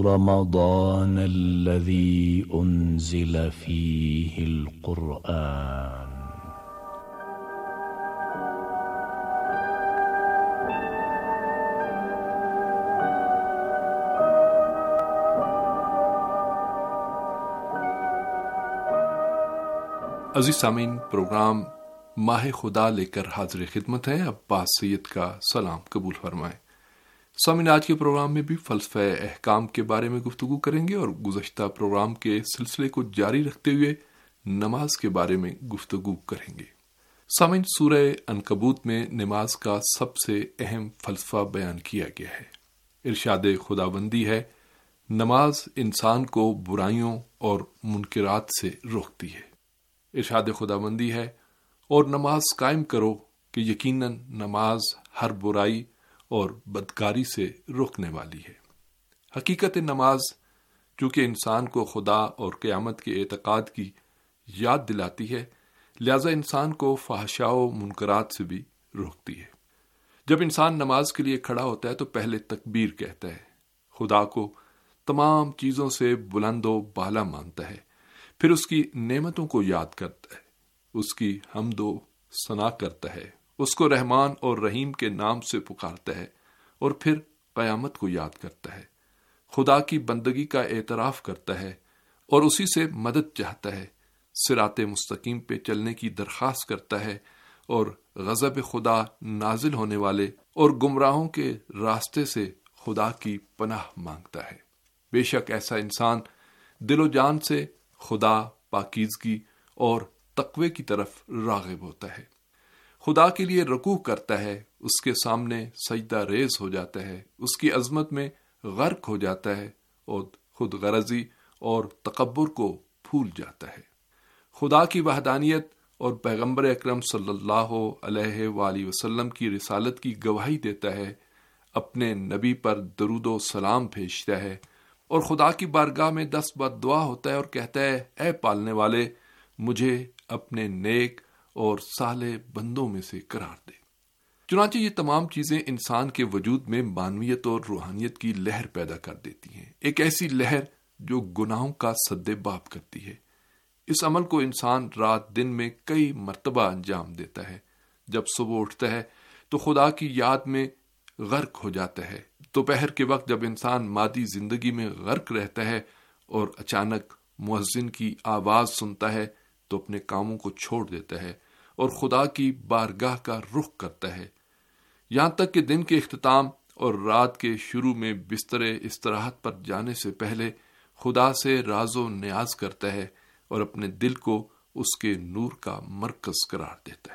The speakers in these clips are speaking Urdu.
رمضان الذي أنزل فيه القرآن. عزیز سامعین، پروگرام ماہ خدا لے کر حاضر خدمت ہے. عباس سید کا سلام قبول فرمائیں. سامعین، آج کے پروگرام میں بھی فلسفہ احکام کے بارے میں گفتگو کریں گے اور گزشتہ پروگرام کے سلسلے کو جاری رکھتے ہوئے نماز کے بارے میں گفتگو کریں گے. سامعین، سورہ عنکبوت میں نماز کا سب سے اہم فلسفہ بیان کیا گیا ہے. ارشاد خداوندی ہے، نماز انسان کو برائیوں اور منکرات سے روکتی ہے. ارشاد خداوندی ہے، اور نماز قائم کرو کہ یقیناً نماز ہر برائی اور بدکاری سے روکنے والی ہے. حقیقت نماز چونکہ انسان کو خدا اور قیامت کے اعتقاد کی یاد دلاتی ہے، لہذا انسان کو فحشاء و منکرات سے بھی روکتی ہے. جب انسان نماز کے لیے کھڑا ہوتا ہے تو پہلے تکبیر کہتا ہے، خدا کو تمام چیزوں سے بلند و بالا مانتا ہے، پھر اس کی نعمتوں کو یاد کرتا ہے، اس کی حمد و ثنا کرتا ہے، اس کو رحمان اور رحیم کے نام سے پکارتا ہے، اور پھر قیامت کو یاد کرتا ہے، خدا کی بندگی کا اعتراف کرتا ہے اور اسی سے مدد چاہتا ہے، صراط مستقیم پہ چلنے کی درخواست کرتا ہے اور غضب خدا نازل ہونے والے اور گمراہوں کے راستے سے خدا کی پناہ مانگتا ہے. بے شک ایسا انسان دل و جان سے خدا، پاکیزگی اور تقوی کی طرف راغب ہوتا ہے، خدا کے لیے رکوع کرتا ہے، اس کے سامنے سجدہ ریز ہو جاتا ہے، اس کی عظمت میں غرق ہو جاتا ہے اور خود غرضی اور تکبر کو بھول جاتا ہے. خدا کی وحدانیت اور پیغمبر اکرم صلی اللہ علیہ وآلہ وسلم کی رسالت کی گواہی دیتا ہے، اپنے نبی پر درود و سلام بھیجتا ہے اور خدا کی بارگاہ میں دست بد دعا ہوتا ہے اور کہتا ہے، اے پالنے والے، مجھے اپنے نیک اور صالح بندوں میں سے قرار دے. چنانچہ یہ تمام چیزیں انسان کے وجود میں معنویت اور روحانیت کی لہر پیدا کر دیتی ہیں، ایک ایسی لہر جو گناہوں کا سد باب کرتی ہے. اس عمل کو انسان رات دن میں کئی مرتبہ انجام دیتا ہے. جب صبح اٹھتا ہے تو خدا کی یاد میں غرق ہو جاتا ہے. دوپہر کے وقت جب انسان مادی زندگی میں غرق رہتا ہے اور اچانک مؤذن کی آواز سنتا ہے تو اپنے کاموں کو چھوڑ دیتا ہے اور خدا کی بارگاہ کا رخ کرتا ہے، یہاں تک کہ دن کے اختتام اور رات کے شروع میں بستر استراحت پر جانے سے پہلے خدا سے راز و نیاز کرتا ہے اور اپنے دل کو اس کے نور کا مرکز قرار دیتا ہے.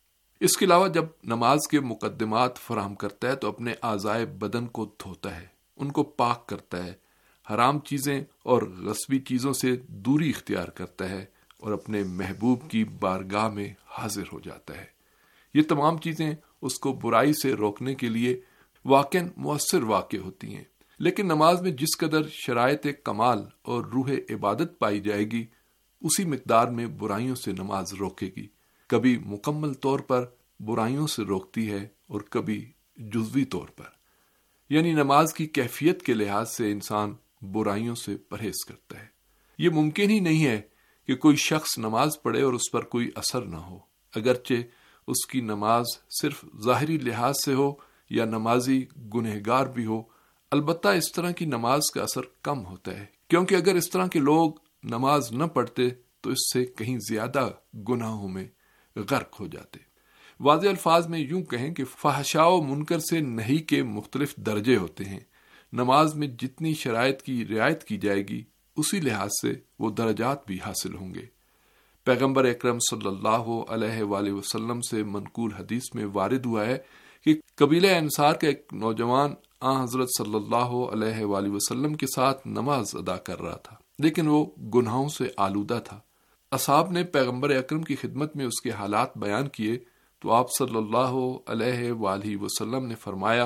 اس کے علاوہ جب نماز کے مقدمات فراہم کرتا ہے تو اپنے اعضائے بدن کو دھوتا ہے، ان کو پاک کرتا ہے، حرام چیزیں اور غصبی چیزوں سے دوری اختیار کرتا ہے اور اپنے محبوب کی بارگاہ میں حاضر ہو جاتا ہے. یہ تمام چیزیں اس کو برائی سے روکنے کے لیے واقعاً مؤثر واقع ہوتی ہیں، لیکن نماز میں جس قدر شرائط کمال اور روح عبادت پائی جائے گی، اسی مقدار میں برائیوں سے نماز روکے گی. کبھی مکمل طور پر برائیوں سے روکتی ہے اور کبھی جزوی طور پر. یعنی نماز کی کیفیت کے لحاظ سے انسان برائیوں سے پرہیز کرتا ہے. یہ ممکن ہی نہیں ہے کہ کوئی شخص نماز پڑھے اور اس پر کوئی اثر نہ ہو، اگرچہ اس کی نماز صرف ظاہری لحاظ سے ہو یا نمازی گنہگار بھی ہو. البتہ اس طرح کی نماز کا اثر کم ہوتا ہے، کیونکہ اگر اس طرح کے لوگ نماز نہ پڑھتے تو اس سے کہیں زیادہ گناہوں میں غرق ہو جاتے. واضح الفاظ میں یوں کہیں کہ فحشاء و منکر سے نہی کے مختلف درجے ہوتے ہیں. نماز میں جتنی شرائط کی رعایت کی جائے گی اسی لحاظ سے وہ درجات بھی حاصل ہوں گے. پیغمبر اکرم صلی اللہ علیہ وآلہ وسلم سے منقول حدیث میں وارد ہوا ہے کہ قبیلہ انصار کا ایک نوجوان حضرت صلی اللہ علیہ وآلہ وسلم کے ساتھ نماز ادا کر رہا تھا، لیکن وہ گناہوں سے آلودہ تھا. اصحاب نے پیغمبر اکرم کی خدمت میں اس کے حالات بیان کیے تو آپ صلی اللہ علیہ وآلہ وسلم نے فرمایا،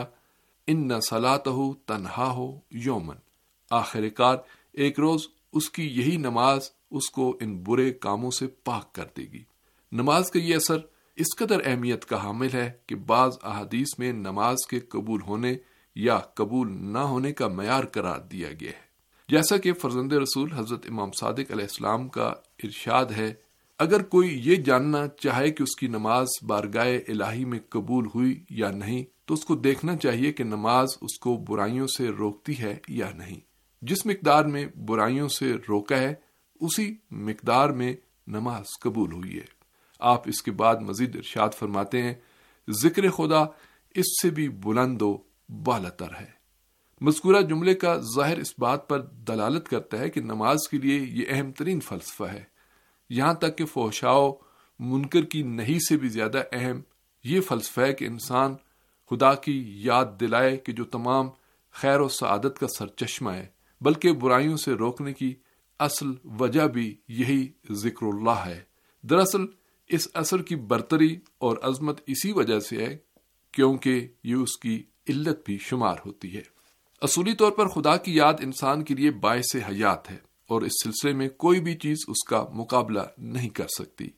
ان صلاتہ تنہا یومن، آخر کار ایک روز اس کی یہی نماز اس کو ان برے کاموں سے پاک کر دے گی. نماز کا یہ اثر اس قدر اہمیت کا حامل ہے کہ بعض احادیث میں نماز کے قبول ہونے یا قبول نہ ہونے کا معیار قرار دیا گیا ہے. جیسا کہ فرزند رسول حضرت امام صادق علیہ السلام کا ارشاد ہے، اگر کوئی یہ جاننا چاہے کہ اس کی نماز بارگاہ الہی میں قبول ہوئی یا نہیں تو اس کو دیکھنا چاہیے کہ نماز اس کو برائیوں سے روکتی ہے یا نہیں۔ جس مقدار میں برائیوں سے روکا ہے اسی مقدار میں نماز قبول ہوئی ہے۔ آپ اس کے بعد مزید ارشاد فرماتے ہیں، ذکر خدا اس سے بھی بلند و بالاتر ہے۔ مذکورہ جملے کا ظاہر اس بات پر دلالت کرتا ہے کہ نماز کے لیے یہ اہم ترین فلسفہ ہے، یہاں تک کہ فحشاء و منکر کی نہیں سے بھی زیادہ اہم یہ فلسفہ ہے کہ انسان خدا کی یاد دلائے کہ جو تمام خیر و سعادت کا سرچشمہ ہے، بلکہ برائیوں سے روکنے کی اصل وجہ بھی یہی ذکر اللہ ہے۔ دراصل اس اثر کی برتری اور عظمت اسی وجہ سے ہے کیونکہ یہ اس کی علت بھی شمار ہوتی ہے۔ اصولی طور پر خدا کی یاد انسان کے لیے باعث حیات ہے اور اس سلسلے میں کوئی بھی چیز اس کا مقابلہ نہیں کر سکتی۔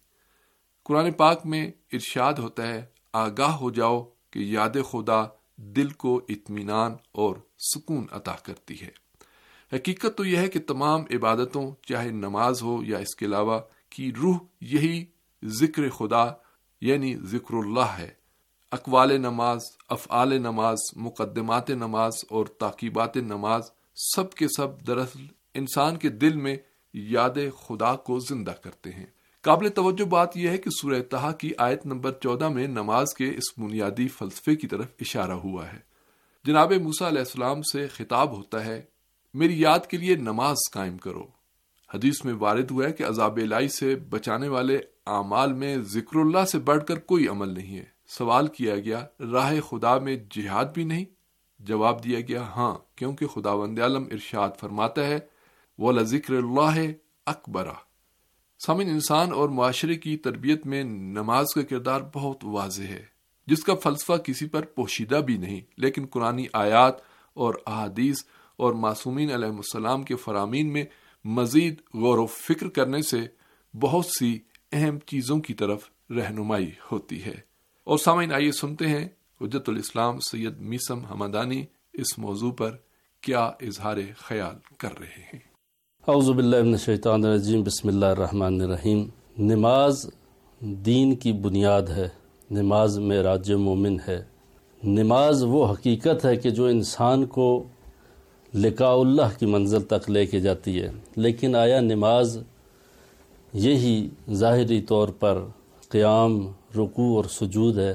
قرآن پاک میں ارشاد ہوتا ہے، آگاہ ہو جاؤ کہ یاد خدا دل کو اطمینان اور سکون عطا کرتی ہے۔ حقیقت تو یہ ہے کہ تمام عبادتوں، چاہے نماز ہو یا اس کے علاوہ، کی روح یہی ذکر خدا یعنی ذکر اللہ ہے۔ اقوال نماز، افعال نماز، مقدمات نماز اور تعقیبات نماز سب کے سب دراصل انسان کے دل میں یاد خدا کو زندہ کرتے ہیں۔ قابل توجہ بات یہ ہے کہ سورہ طہ کی آیت نمبر 14 میں نماز کے اس بنیادی فلسفے کی طرف اشارہ ہوا ہے۔ جناب موسیٰ علیہ السلام سے خطاب ہوتا ہے، میری یاد کے لیے نماز قائم کرو۔ حدیث میں وارد ہوا ہے کہ عذاب الہی سے بچانے والے اعمال میں ذکر اللہ سے بڑھ کر کوئی عمل نہیں ہے۔ سوال کیا گیا، راہ خدا میں جہاد بھی نہیں؟ جواب دیا گیا، ہاں، کیونکہ خداوند عالم ارشاد فرماتا ہے، وَلَذِكْرُ اللَّهِ أَكْبَرُ۔ سامعین، انسان اور معاشرے کی تربیت میں نماز کا کردار بہت واضح ہے، جس کا فلسفہ کسی پر پوشیدہ بھی نہیں، لیکن قرآنی آیات اور احادیث اور معصومین علیہ السلام کے فرامین میں مزید غور و فکر کرنے سے بہت سی اہم چیزوں کی طرف رہنمائی ہوتی ہے۔ اور سامعین، آئیے سنتے ہیں حجت الاسلام سید میثم حمدانی اس موضوع پر کیا اظہار خیال کر رہے ہیں۔ اعوذ باللہ من الشیطان الرجیم، بسم اللہ الرحمن الرحیم۔ نماز دین کی بنیاد ہے، نماز معراج مومن ہے۔ نماز وہ حقیقت ہے کہ جو انسان کو لقاء اللہ کی منزل تک لے کے جاتی ہے، لیکن آیا نماز یہی ظاہری طور پر قیام، رکوع اور سجود ہے؟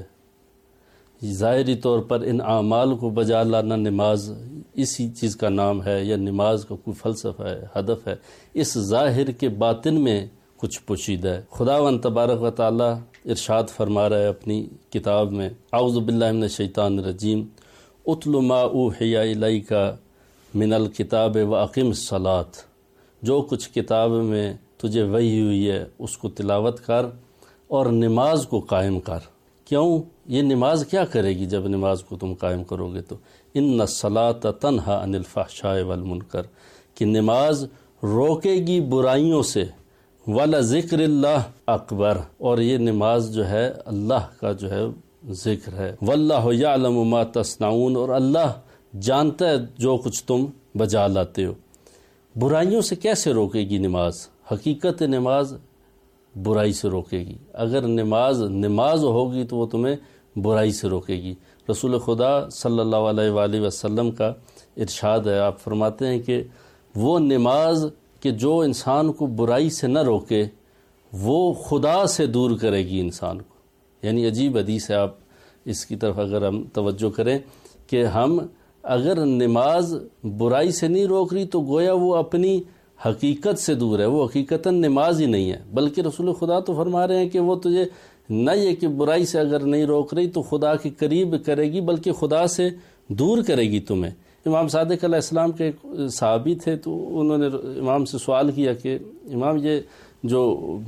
ظاہری طور پر ان اعمال کو بجا لانا نماز اسی چیز کا نام ہے، یا نماز کا کوئی فلسفہ ہے، ہدف ہے؟ اس ظاہر کے باطن میں کچھ پوشیدہ ہے۔ خداوند تبارک و تعالی ارشاد فرما رہا ہے اپنی کتاب میں، اعوذ باللہ من الشیطان الرجیم، اتل ما اوحی الیک من الکتاب واقم الصلاۃ۔ جو کچھ کتاب میں تجھے وحی ہوئی ہے اس کو تلاوت کر اور نماز کو قائم کر۔ کیوں؟ یہ نماز کیا کرے گی جب نماز کو تم قائم کرو گے تو؟ ان الصلاۃ تنہی عن الفحشاء والمنکر، کہ نماز روکے گی برائیوں سے، وَلَذِكْرِ اللَّهِ اکبر، اور یہ نماز جو ہے اللہ کا جو ہے ذکر ہے۔ وَاللَّهُ يَعْلَمُ مَا تَصْنَعُونَ، اور اللہ جانتا ہے جو کچھ تم بجا لاتے ہو۔ برائیوں سے کیسے روکے گی نماز؟ حقیقت نماز برائی سے روکے گی۔ اگر نماز ہوگی تو وہ تمہیں برائی سے روکے گی۔ رسول خدا صلی اللہ علیہ وآلہ وسلم کا ارشاد ہے، آپ فرماتے ہیں کہ وہ نماز کہ جو انسان کو برائی سے نہ روکے وہ خدا سے دور کرے گی انسان کو۔ یعنی عجیب حدیث ہے، آپ اس کی طرف اگر ہم توجہ کریں کہ ہم اگر نماز برائی سے نہیں روک رہی تو گویا وہ اپنی حقیقت سے دور ہے، وہ حقیقتاً نماز ہی نہیں ہے، بلکہ رسول خدا تو فرما رہے ہیں کہ وہ تجھے نہ یہ کہ برائی سے اگر نہیں روک رہی تو خدا کے قریب کرے گی، بلکہ خدا سے دور کرے گی تمہیں۔ امام صادق علیہ السلام کے ایک صحابی تھے، تو انہوں نے امام سے سوال کیا کہ امام، یہ جو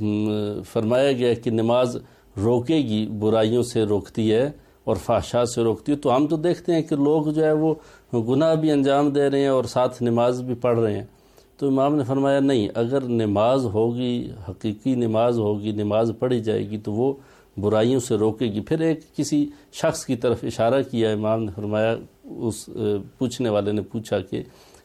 فرمایا گیا کہ نماز روکے گی، برائیوں سے روکتی ہے اور فحشاء سے روکتی ہے، تو ہم تو دیکھتے ہیں کہ لوگ جو ہے وہ گناہ بھی انجام دے رہے ہیں اور ساتھ نماز بھی پڑھ رہے ہیں۔ تو امام نے فرمایا نہیں، اگر نماز ہوگی، حقیقی نماز ہوگی، نماز پڑھی جائے گی تو وہ برائیوں سے روکے گی۔ پھر ایک کسی شخص کی طرف اشارہ کیا، امام نے فرمایا، اس پوچھنے والے نے پوچھا کہ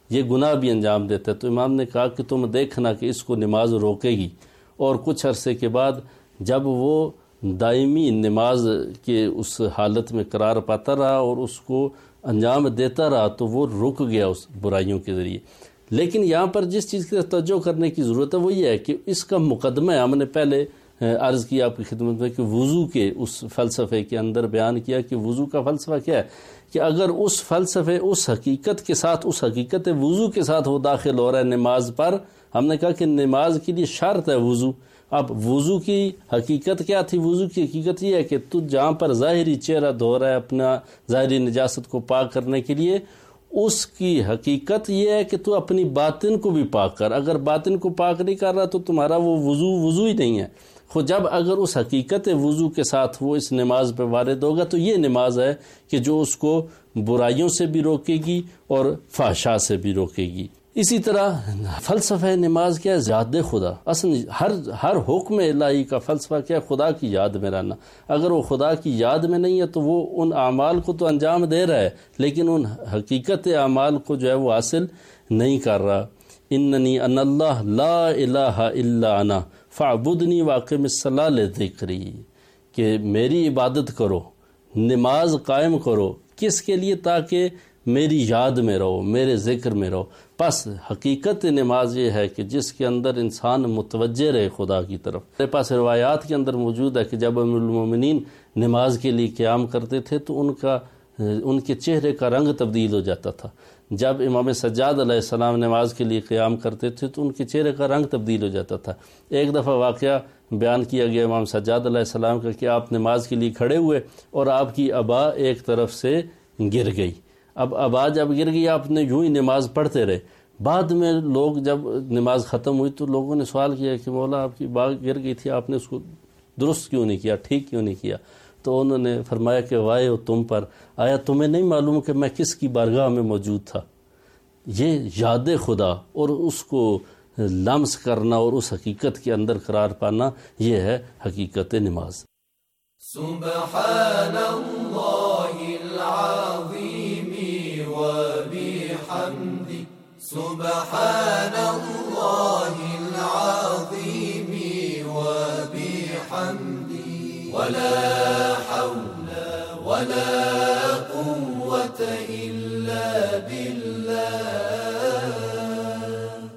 یہ گناہ بھی انجام دیتا ہے۔ تو امام نے کہا کہ تم دیکھنا کہ اس کو نماز روکے گی، اور کچھ عرصے کے بعد جب وہ دائمی نماز کے اس حالت میں قرار پاتا رہا اور اس کو انجام دیتا رہا تو وہ رک گیا اس برائیوں کے ذریعے۔ لیکن یہاں پر جس چیز کی توجہ کرنے کی ضرورت ہے وہ یہ ہے کہ اس کا مقدمہ ہے، ہم نے پہلے عرض کیا آپ کی خدمت میں کہ وضو کے اس فلسفے کے اندر بیان کیا کہ وضو کا فلسفہ کیا ہے، کہ اگر اس فلسفے اس حقیقت کے ساتھ، اس حقیقت وضو کے ساتھ وہ داخل ہو رہا ہے نماز پر، ہم نے کہا کہ نماز کے لیے شرط ہے وضو۔ اب وضو کی حقیقت کیا تھی؟ وضو کی حقیقت یہ ہے کہ تو جہاں پر ظاہری چہرہ دھو رہا ہے اپنا ظاہری نجاست کو پاک کرنے کے لیے، اس کی حقیقت یہ ہے کہ تو اپنی باطن کو بھی پاک کر۔ اگر باطن کو پاک نہیں کر رہا تو تمہارا وہ وضو ہی نہیں ہے۔ خود جب اگر اس حقیقت وضو کے ساتھ وہ اس نماز پہ وارد ہوگا تو یہ نماز ہے کہ جو اس کو برائیوں سے بھی روکے گی اور فحشاء سے بھی روکے گی۔ اسی طرح فلسفہ نماز کیا ہے؟ یاد خدا۔ اصل ہر حکم الہی کا فلسفہ کیا ہے؟ خدا کی یاد میں رہنا۔ اگر وہ خدا کی یاد میں نہیں ہے تو وہ ان اعمال کو تو انجام دے رہا ہے لیکن ان حقیقت اعمال کو جو ہے وہ حاصل نہیں کر رہا۔ اننی ان اللہ لا الہ الا انا فاعبدنی واقم الصلاۃ لذکری، کہ میری عبادت کرو، نماز قائم کرو، کس کے لیے؟ تاکہ میری یاد میں رہو، میرے ذکر میں رہو۔ پس حقیقت نماز یہ ہے کہ جس کے اندر انسان متوجہ رہے خدا کی طرف۔ میرے پاس روایات کے اندر موجود ہے کہ جب ام المومنین نماز کے لیے قیام کرتے تھے تو ان کے چہرے کا رنگ تبدیل ہو جاتا تھا۔ جب امام سجاد علیہ السلام نماز کے لیے قیام کرتے تھے تو ان کے چہرے کا رنگ تبدیل ہو جاتا تھا۔ ایک دفعہ واقعہ بیان کیا گیا امام سجاد علیہ السلام کا کہ آپ نماز کے لیے کھڑے ہوئے اور آپ کی عبا ایک طرف سے گر گئی۔ اب عبا جب گر گئی آپ نے یوں ہی نماز پڑھتے رہے۔ بعد میں لوگ جب نماز ختم ہوئی تو لوگوں نے سوال کیا کہ مولا آپ کی عبا گر گئی تھی، آپ نے اس کو درست کیوں نہیں کیا، ٹھیک کیوں نہیں کیا؟ تو انہوں نے فرمایا کہ وائے ہو تم پر، آیا تمہیں نہیں معلوم کہ میں کس کی بارگاہ میں موجود تھا؟ یہ یاد خدا اور اس کو لمس کرنا اور اس حقیقت کے اندر قرار پانا، یہ ہے حقیقت نماز۔ سبحان اللہ العظیم وبحمدہ، سبحان اللہ العظیم وبحمدہ، ولا حول ولا